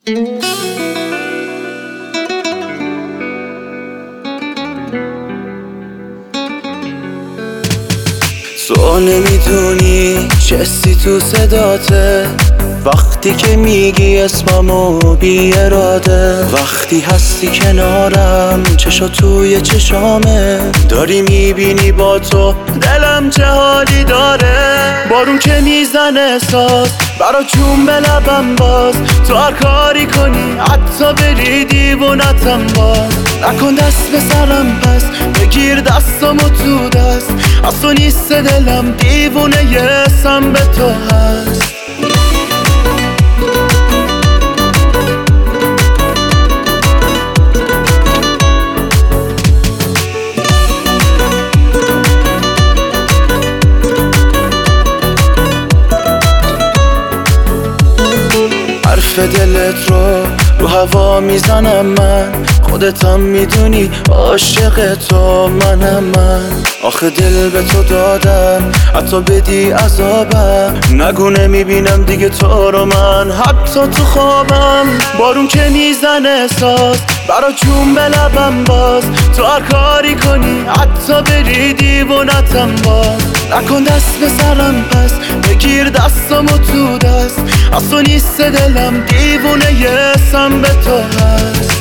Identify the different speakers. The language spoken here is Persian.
Speaker 1: تو نمیدونی چه حسی تو صداته وقتی که میگی اسممو بی اراده، وقتی هستی کنارم چشا توی چشامه، داری میبینی با تو دلم چه حالی داره. بارون که میزنه احساس برا جون به لبم باز، تو هر کاری کنی حتی بری دیوونتم باز. نکن دست به سرم پس بگیر دستامو تو دست، از تو نیست دلم دیوونه یه اسم به تو هست. حرف دلت رو هوا میزنم من، خودتم میدونی عاشق تو منم من. آخه دل به تو دادم حتی بدی عذابم، نگو نمیبینم دیگه تو رو من حتی تو خوابم. بارون که میزنه احساس برا جون به لبم باز، تو هر کاری کنی حتی بری دیوونتم باز. نکن دست به سرم پس بگیر دستامو تو دست، از تو نیست دلم دیوونه یه اسم به تو هست.